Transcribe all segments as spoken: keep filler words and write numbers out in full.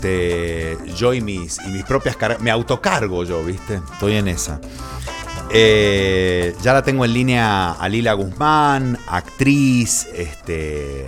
Este, yo y mis, y mis propias cargas, me autocargo yo, ¿viste? Estoy en esa. Eh, ya la tengo en línea a Lila Guzmán, actriz, este,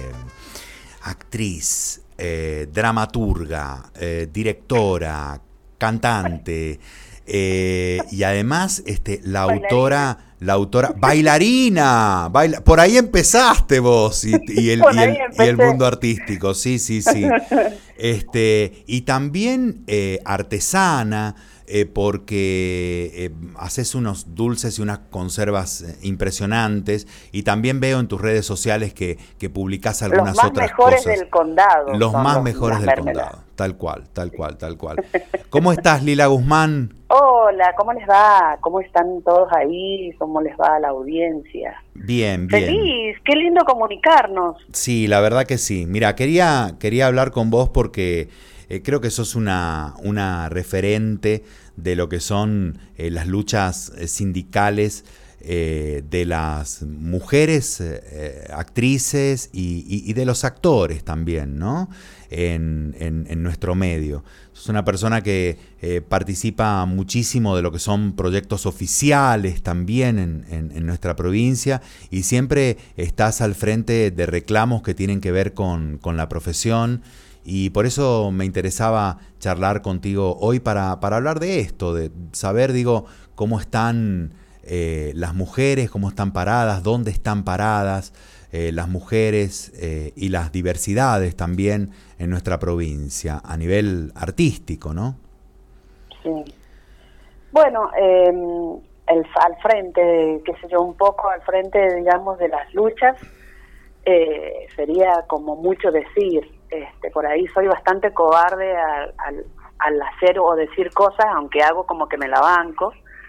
actriz, eh, dramaturga, eh, directora, cantante, eh, y además este, la autora, la autora, bailarina, baila, por ahí empezaste vos y, y, el, y, el, y el mundo artístico, sí, sí, sí. Este, y también eh, artesana. Eh, porque eh, haces unos dulces y unas conservas eh, impresionantes, y también veo en tus redes sociales que, que publicás algunas otras cosas. Los más mejores del condado. Los más los, mejores del mermelada. condado, tal cual, tal cual, tal cual. ¿Cómo estás, Lila Guzmán? Hola, ¿cómo les va? ¿Cómo están todos ahí? ¿Cómo les va a la audiencia? Bien, bien. Feliz, qué lindo comunicarnos. Sí, la verdad que sí. Mira, quería, quería hablar con vos porque Eh, creo que sos una, una referente de lo que son eh, las luchas eh, sindicales eh, de las mujeres eh, actrices y, y, y de los actores también, ¿no? En, en, en nuestro medio. Sos una persona que eh, participa muchísimo de lo que son proyectos oficiales también en, en, en nuestra provincia, y siempre estás al frente de reclamos que tienen que ver con, con la profesión. Y por eso me interesaba charlar contigo hoy para, para hablar de esto, de saber, digo, cómo están eh, las mujeres, cómo están paradas, dónde están paradas eh, las mujeres eh, y las diversidades también en nuestra provincia, a nivel artístico, ¿no? Sí. Bueno, eh, el, al frente, qué sé yo, un poco al frente, digamos, de las luchas, eh, sería como mucho decir. Este, por ahí soy bastante cobarde al, al, al hacer o decir cosas, aunque hago como que me la banco.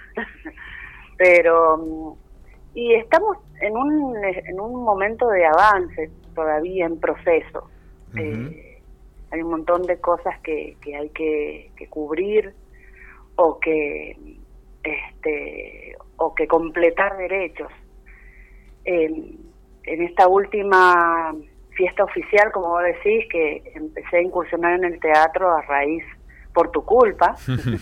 Pero, y estamos en un, en un momento de avance, todavía en proceso. Uh-huh. Eh, hay un montón de cosas que, que hay que, que cubrir o que, este, o que completar derechos. Eh, en esta última fiesta oficial, como vos decís, que empecé a incursionar en el teatro a raíz, por tu culpa,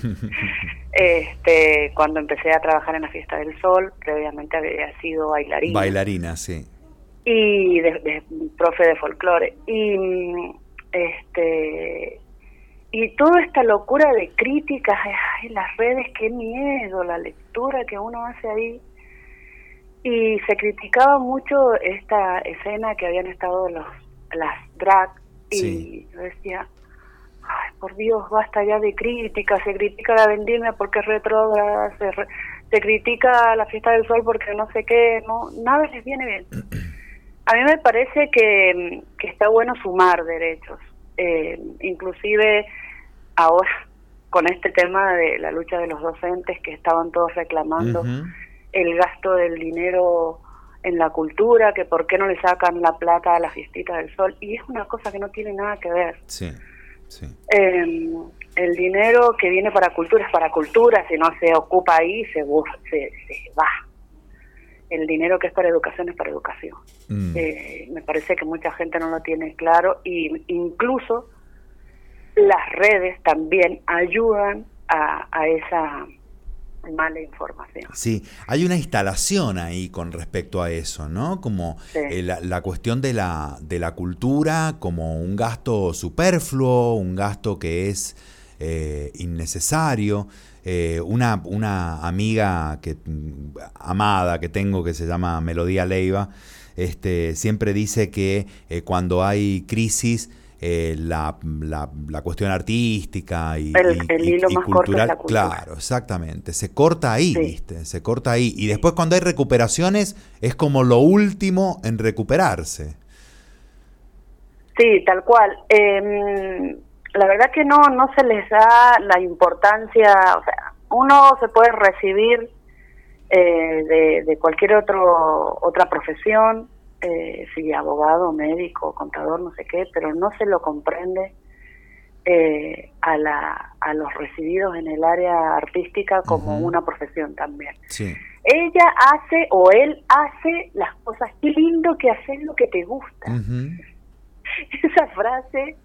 este, cuando empecé a trabajar en la Fiesta del Sol, previamente había sido bailarina. Bailarina, sí. Y de, de, profe de folclore. Y este y toda esta locura de críticas en las redes, qué miedo, la lectura que uno hace ahí. Y se criticaba mucho esta escena que habían estado los las drag, y sí. Yo decía, ay, por Dios, basta ya de críticas, se critica la vendimia porque es retrógrada, se, re, se critica la Fiesta del Sol porque no sé qué, no, nada les viene bien. A mí me parece que, que está bueno sumar derechos, eh, inclusive ahora con este tema de la lucha de los docentes que estaban todos reclamando, uh-huh, el gasto del dinero en la cultura, que por qué no le sacan la plata a la Fiestita del Sol, y es una cosa que no tiene nada que ver. Sí, sí. Eh, el dinero que viene para cultura es para cultura, si no se ocupa ahí, se, se, se va. El dinero que es para educación es para educación. Mm. Eh, me parece que mucha gente no lo tiene claro, y incluso las redes también ayudan a, a esa mala información. Sí, hay una instalación ahí con respecto a eso, ¿no? Como sí. eh, la, la cuestión de la, de la cultura como un gasto superfluo, un gasto que es eh, innecesario. Eh, una, una amiga que amada que tengo, que se llama Melodía Leiva, este, siempre dice que eh, cuando hay crisis, Eh, la, la, la cuestión artística y, el, y, el hilo y, y más cultural, corto es la claro, exactamente, se corta ahí, sí. ¿viste? Se corta ahí. Y después cuando hay recuperaciones es como lo último en recuperarse. Sí, tal cual. Eh, la verdad que no, no se les da la importancia, o sea, uno se puede recibir eh, de, de cualquier otro otra profesión, Eh, sí, abogado, médico, contador, no sé qué, pero no se lo comprende eh, a la a los recibidos en el área artística como uh-huh. una profesión también. Sí. Ella hace o él hace las cosas, qué lindo que haces lo que te gusta. Uh-huh. Esa frase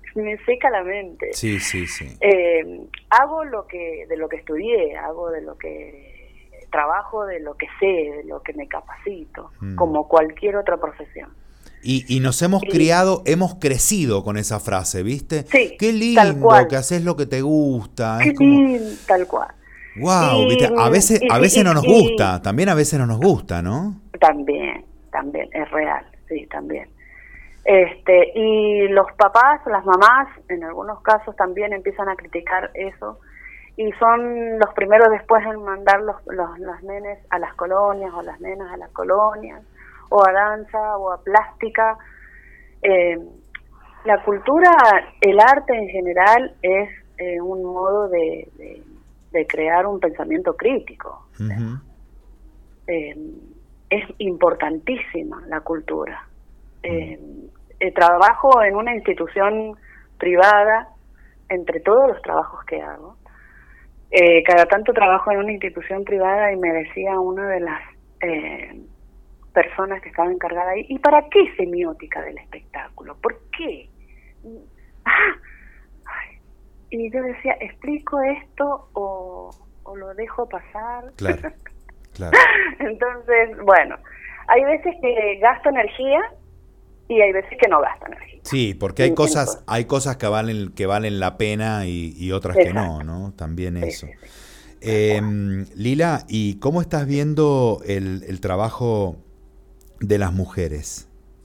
me seca la mente. Sí, sí, sí. Eh, hago lo que de lo que estudié, hago de lo que trabajo, de lo que sé, de lo que me capacito, mm. como cualquier otra profesión. Y, y nos hemos sí. criado, hemos crecido con esa frase, ¿viste? Sí, qué lindo, que haces lo que te gusta. Qué es como... lindo, tal cual. Wow, y, ¿viste? A veces, y, a veces y, no nos y, gusta, también a veces no nos gusta, ¿no? También, también, es real, sí, también. Este, y los papás, las mamás, en algunos casos también empiezan a criticar eso, y son los primeros después en mandar los, los, los nenes a las colonias, o las nenas a las colonias, o a danza, o a plástica. Eh, la cultura, el arte en general, es eh, un modo de... de de crear un pensamiento crítico. Uh-huh. Eh, es importantísima la cultura. Uh-huh. Eh, eh, trabajo en una institución privada, entre todos los trabajos que hago. Eh, cada tanto trabajo en una institución privada y me decía una de las eh, personas que estaba encargada ahí, ¿y para qué semiótica del espectáculo? ¿Por qué? ¡Ah! Y yo decía, ¿explico esto o, o lo dejo pasar? Claro, claro. Entonces, bueno, hay veces que gasto energía y hay veces que no gasto energía. Sí, porque hay cosas hay cosas que valen que valen la pena y, y otras Exacto. que no, ¿no? También eso. Sí, sí, sí. Eh, Lila, ¿y cómo estás viendo el, el trabajo de las mujeres?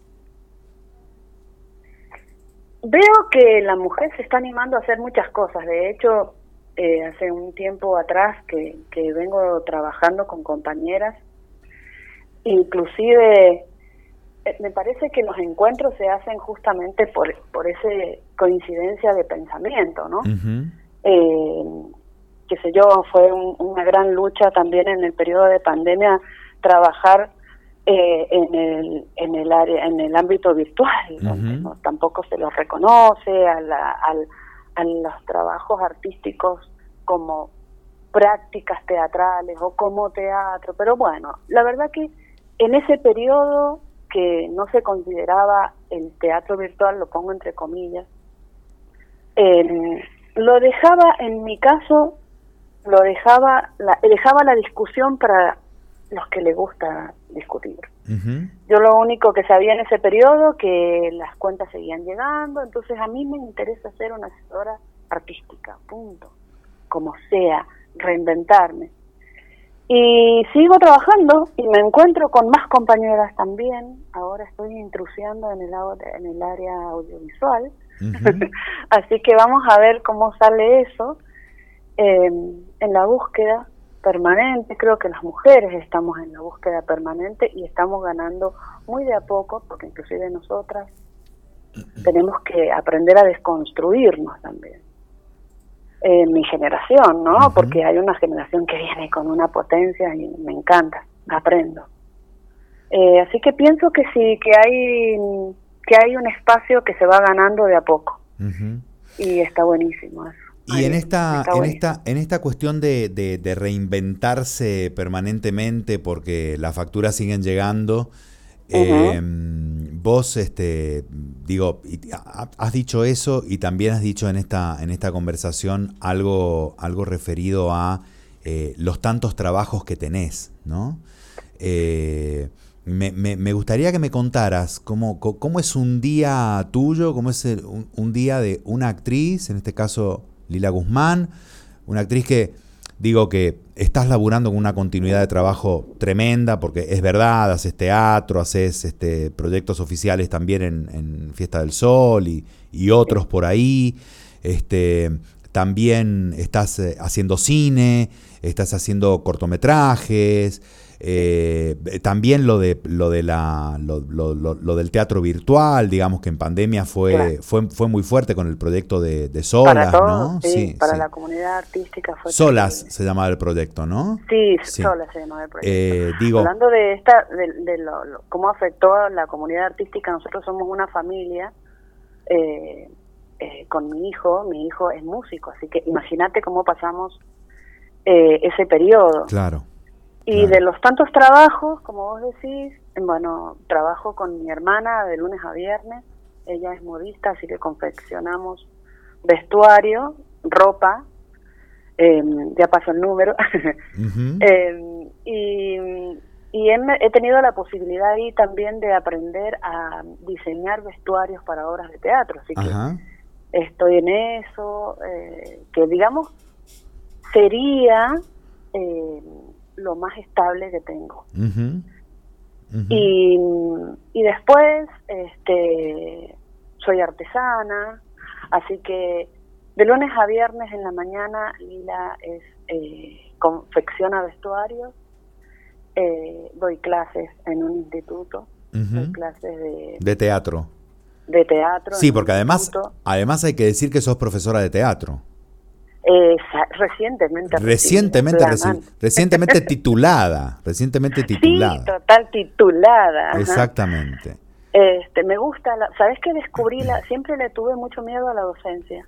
Veo que la mujer se está animando a hacer muchas cosas. De hecho, eh, hace un tiempo atrás que, que vengo trabajando con compañeras, inclusive eh, me parece que los encuentros se hacen justamente por por esa coincidencia de pensamiento, ¿no? Uh-huh. Eh, qué sé yo, fue un, una gran lucha también en el periodo de pandemia trabajar Eh, en el en el área en el ámbito virtual, uh-huh. donde no, tampoco se los reconoce a, la, a, a los trabajos artísticos como prácticas teatrales o como teatro, pero bueno, la verdad que en ese periodo que no se consideraba el teatro virtual, lo pongo entre comillas, eh, lo dejaba, en mi caso, lo dejaba la, dejaba la discusión para los que les gusta discutir. Uh-huh. Yo lo único que sabía en ese periodo que las cuentas seguían llegando, entonces a mí me interesa ser una asesora artística, punto. Como sea, reinventarme. Y sigo trabajando y me encuentro con más compañeras también. Ahora estoy intrusiando en el, en el área audiovisual. Uh-huh. Así que vamos a ver cómo sale eso eh, en la búsqueda permanente. Creo que las mujeres estamos en la búsqueda permanente y estamos ganando muy de a poco, porque inclusive nosotras tenemos que aprender a desconstruirnos también. En eh, mi generación, ¿no? Uh-huh. Porque hay una generación que viene con una potencia y me encanta, aprendo. Eh, así que pienso que sí, que hay que hay un espacio que se va ganando de a poco. Uh-huh. Y está buenísimo eso. Y Ay, en esta en esta en esta cuestión de, de, de reinventarse permanentemente, porque las facturas siguen llegando, uh-huh. eh, vos este digo has dicho eso y también has dicho en esta en esta conversación algo algo referido a eh, los tantos trabajos que tenés, ¿no? Eh, me, me, me gustaría que me contaras cómo, cómo es un día tuyo, cómo es el, un, un día de una actriz, en este caso Lila Guzmán, una actriz que, digo que estás laburando con una continuidad de trabajo tremenda, porque es verdad, haces teatro, haces este, proyectos oficiales también en, en Fiesta del Sol y, y otros por ahí, este, también estás eh, haciendo cine, estás haciendo cortometrajes, eh, también lo de lo de la lo, lo, lo, lo del teatro virtual, digamos que en pandemia fue claro. fue fue muy fuerte con el proyecto de, de Solas, para ¿no? Sí, sí para sí. La comunidad artística fue Solas terrible. Se llamaba el proyecto, ¿no? Sí, sí. Solas se llamaba el proyecto. Eh, digo, hablando de esta de, de lo, lo, cómo afectó a la comunidad artística, nosotros somos una familia eh, eh, con mi hijo, mi hijo es músico, así que imagínate cómo pasamos eh, ese periodo. Claro. Y claro. De los tantos trabajos, como vos decís, bueno, trabajo con mi hermana de lunes a viernes, ella es modista, así que confeccionamos vestuario, ropa, eh, ya pasó el número, uh-huh. eh, y, y he, he tenido la posibilidad ahí también de aprender a diseñar vestuarios para obras de teatro, así que uh-huh. estoy en eso, eh, que digamos sería eh, lo más estable que tengo. Uh-huh. Uh-huh. Y, y después este soy artesana, así que de lunes a viernes en la mañana Lila es eh, confecciona vestuarios, eh, doy clases en un instituto, uh-huh. doy clases de, de teatro. De teatro. Sí, porque además, además hay que decir que sos profesora de teatro. Eh, recientemente recientemente reci- recientemente titulada recientemente titulada sí, total titulada. Ajá. Exactamente. Este, me gusta, la, ¿sabes qué descubrí? La, siempre le tuve mucho miedo a la docencia.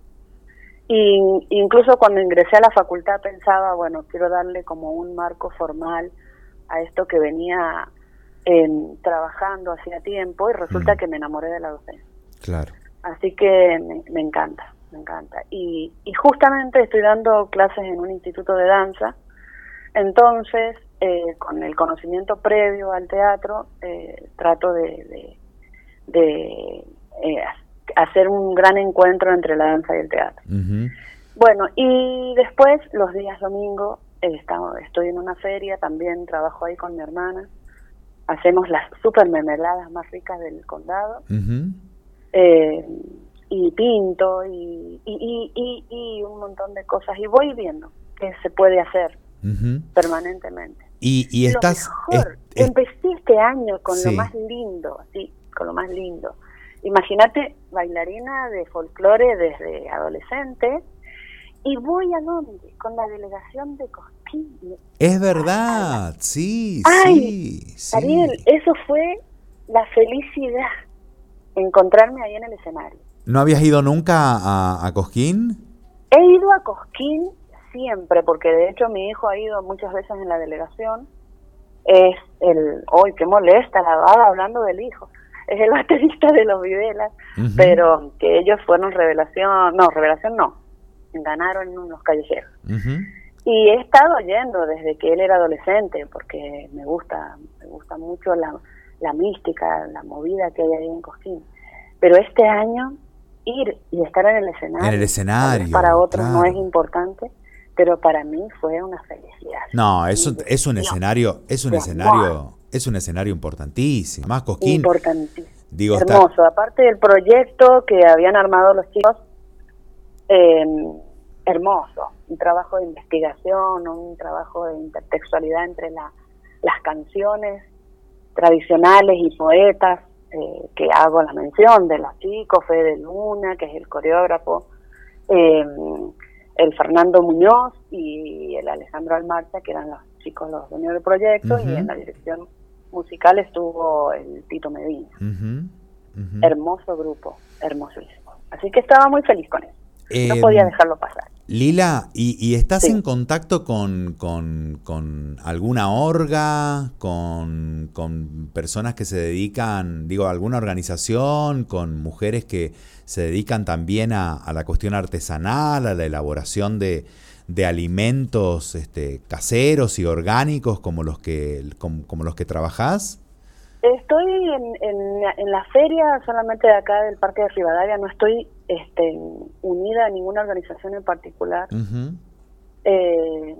Y incluso cuando ingresé a la facultad pensaba, bueno, quiero darle como un marco formal a esto que venía eh, trabajando hacía tiempo, y resulta mm. que me enamoré de la docencia. Claro. Así que me, me encanta, me encanta. Y, y justamente estoy dando clases en un instituto de danza, entonces eh, con el conocimiento previo al teatro eh, trato de, de, de eh, hacer un gran encuentro entre la danza y el teatro. Uh-huh. Bueno, y después los días domingo eh, estamos, estoy en una feria, también trabajo ahí con mi hermana, hacemos las super mermeladas más ricas del condado. Uh-huh. Eh, y pinto y, y, y, y, y un montón de cosas, y voy viendo qué se puede hacer uh-huh. permanentemente. Y, y estás... Lo mejor, es, es, empecé este año con sí. lo más lindo, sí, con lo más lindo. Imagínate, bailarina de folclore desde adolescente, y voy a dónde, con la delegación de Cosquín. Es verdad, sí, Ay, sí. Ariel, sí. eso fue la felicidad, encontrarme ahí en el escenario. ¿No habías ido nunca a, a Cosquín? He ido a Cosquín siempre, porque de hecho mi hijo ha ido muchas veces en la delegación. Es el, ¡ay, qué molesta la baba hablando del hijo! Es el baterista de Los Vivelas, uh-huh. pero que ellos fueron revelación, no, revelación no, ganaron en unos callejeros. Uh-huh. Y he estado yendo desde que él era adolescente, porque me gusta, me gusta mucho la, la mística, la movida que hay ahí en Cosquín. Pero este año ir y estar en el escenario, en el escenario para otros claro. no es importante, pero para mí fue una felicidad. No, es un, es un escenario, es un sí, escenario, no. es un escenario importantísimo. Más Cosquín, importantísimo, digo, hermoso. Está... Aparte del proyecto que habían armado los chicos, eh, hermoso, un trabajo de investigación, un trabajo de intertextualidad entre la, las canciones tradicionales y poetas. Eh, que hago la mención de los chicos, Fede Luna, que es el coreógrafo, eh, el Fernando Muñoz y el Alejandro Almarcha, que eran los chicos los dueños del proyecto, uh-huh. y en la dirección musical estuvo el Tito Medina. Uh-huh. Uh-huh. Hermoso grupo, hermosísimo. Así que estaba muy feliz con eso. Eh, no podía dejarlo pasar. Lila, ¿y, y estás sí. en contacto con, con, con alguna orga, con, con personas que se dedican, digo, alguna organización, con mujeres que se dedican también a, a la cuestión artesanal, a la elaboración de, de alimentos este, caseros y orgánicos como los que, como, como los que trabajás? Estoy en, en, en la feria solamente de acá del Parque de Rivadavia, no estoy este, unida a ninguna organización en particular. Uh-huh. Eh,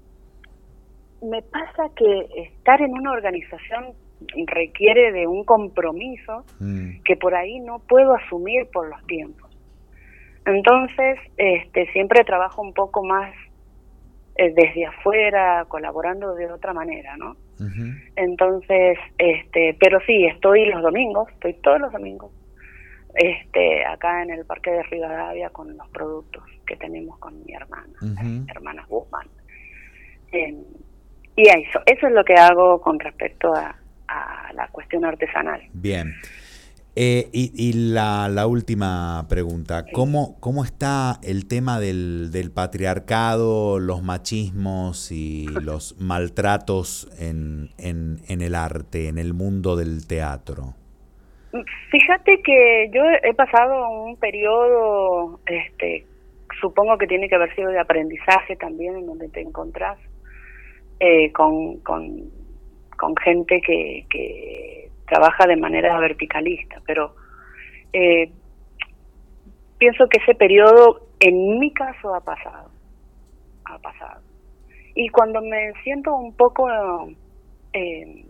me pasa que estar en una organización requiere de un compromiso uh-huh. que por ahí no puedo asumir por los tiempos. Entonces, este, siempre trabajo un poco más eh, desde afuera, colaborando de otra manera, ¿no? Uh-huh. Entonces, este, pero sí, estoy los domingos, estoy todos los domingos, este, acá en el Parque de Rivadavia con los productos que tenemos con mi hermana, uh-huh. hermana Guzmán. Eh, y eso, eso es lo que hago con respecto a, a la cuestión artesanal. Bien. Eh, y y la, la última pregunta, ¿cómo, cómo está el tema del, del patriarcado, los machismos y los maltratos en, en, en el arte, en el mundo del teatro? Fíjate que yo he pasado un periodo, este, supongo que tiene que haber sido de aprendizaje también, en donde te encontrás eh, con, con, con gente que, que trabaja de manera verticalista, pero eh, pienso que ese periodo en mi caso ha pasado, ha pasado. Y cuando me siento un poco eh,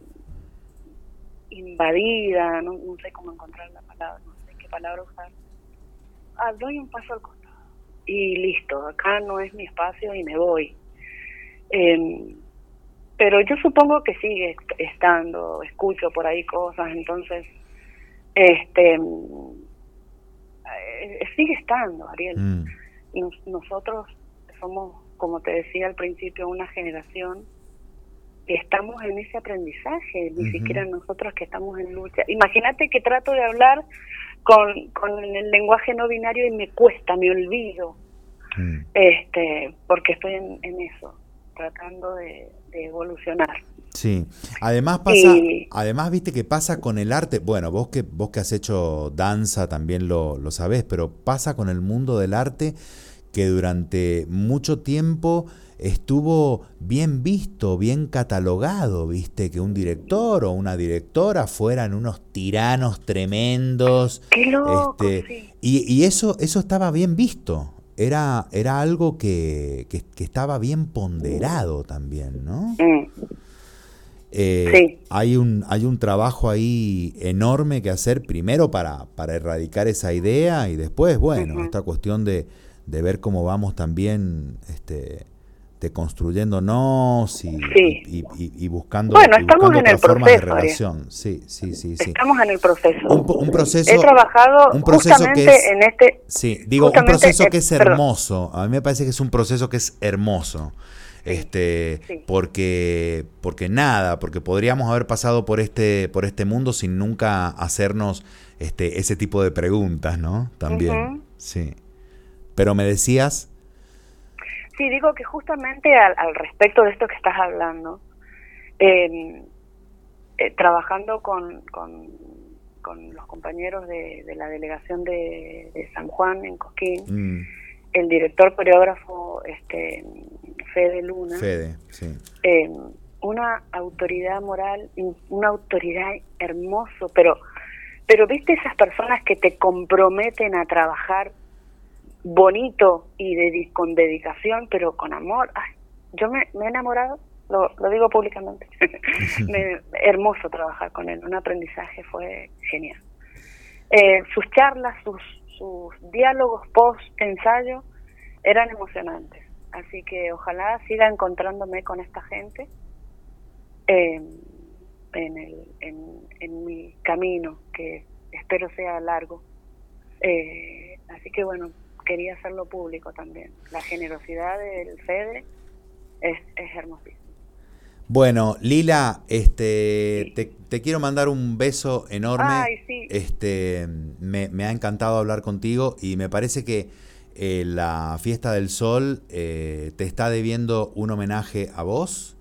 invadida, no, no sé cómo encontrar la palabra, no sé qué palabra usar, ah, doy un paso al costado y listo, acá no es mi espacio y me voy. Eh, pero yo supongo que sigue estando, escucho por ahí cosas, entonces, este, eh, sigue estando, Ariel. Mm. Nos, nosotros somos, como te decía al principio, una generación que estamos en ese aprendizaje, ni uh-huh. siquiera nosotros que estamos en lucha. Imagínate que trato de hablar con, con el lenguaje no binario y me cuesta, me olvido, mm. este, porque estoy en, en eso, tratando de, de evolucionar. Sí, además pasa, y, además viste que pasa con el arte, bueno, vos que vos que has hecho danza también lo, lo sabés, pero pasa con el mundo del arte que durante mucho tiempo estuvo bien visto, bien catalogado, viste, que un director o una directora fueran unos tiranos tremendos. ¡Qué loco! Este, sí. y, y eso, eso estaba bien visto, era, era algo que, que, que estaba bien ponderado también, ¿no? Mm. Eh, sí. hay un, hay un trabajo ahí enorme que hacer, primero para, para erradicar esa idea y después, bueno, uh-huh. esta cuestión de, de ver cómo vamos también este, deconstruyéndonos y, sí. y, y, y buscando, bueno, y estamos buscando en el otras formas proceso, de relación. Sí, sí, sí, sí. Estamos en el proceso. Un, un proceso. He trabajado un proceso justamente que es, en este. Sí, digo, un proceso que es hermoso. A mí me parece que es un proceso que es hermoso. Sí, este sí. porque porque nada, porque podríamos haber pasado por este por este mundo sin nunca hacernos este ese tipo de preguntas, ¿no? También. Uh-huh. Sí. Pero me decías. Sí, digo que justamente al, al respecto de esto que estás hablando, eh, eh, trabajando con, con, con los compañeros de, de la delegación de, de San Juan en Cosquín, mm. el director coreógrafo este Fede Luna, Fede, sí. eh, una autoridad moral, una autoridad hermoso, pero, pero viste esas personas que te comprometen a trabajar bonito y de, con dedicación, pero con amor. Ay, yo me, me he enamorado, lo, lo digo públicamente. me, hermoso trabajar con él, un aprendizaje fue genial. Eh, sus charlas, sus, sus diálogos post ensayo eran emocionantes, así que ojalá siga encontrándome con esta gente eh, en, el, en, en mi camino, que espero sea largo. Eh, así que bueno, quería hacerlo público también. La generosidad del Fede es, es hermosísima. Bueno, Lila, este, sí. te, te quiero mandar un beso enorme. Ay, sí. Este, me, me ha encantado hablar contigo y me parece que eh, la Fiesta del Sol eh, te está debiendo un homenaje a vos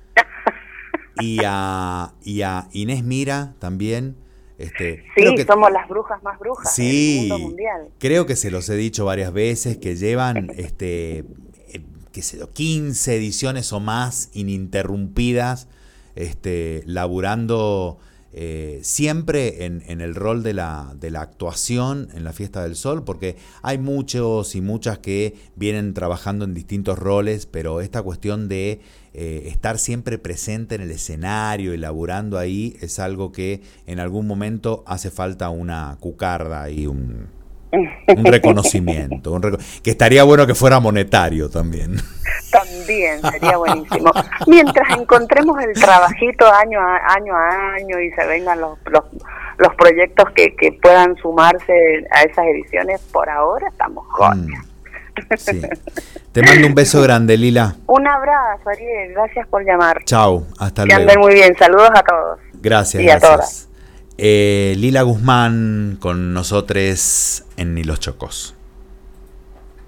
y a, y a Inés Mira también. Este, sí, creo que, somos las brujas más brujas sí, del mundo mundial. Creo que se los he dicho varias veces, que llevan este, eh, qué sé yo, quince ediciones o más ininterrumpidas, este, laburando eh, siempre en, en el rol de la, de la actuación en la Fiesta del Sol, porque hay muchos y muchas que vienen trabajando en distintos roles, pero esta cuestión de Eh, estar siempre presente en el escenario y laburando ahí es algo que en algún momento hace falta una cucarda y un, un reconocimiento, un reco- que estaría bueno que fuera monetario también. También sería buenísimo. Mientras encontremos el trabajito año a año a año y se vengan los los, los proyectos que, que puedan sumarse a esas ediciones, por ahora estamos jóvenes. Mm. Sí. Te mando un beso grande, Lila. Un abrazo, Ariel. Gracias por llamar. Chau, hasta que luego. Que anden muy bien. Saludos a todos. Gracias, y gracias. a todas. Eh, Lila Guzmán con nosotros en Ni los Chocos.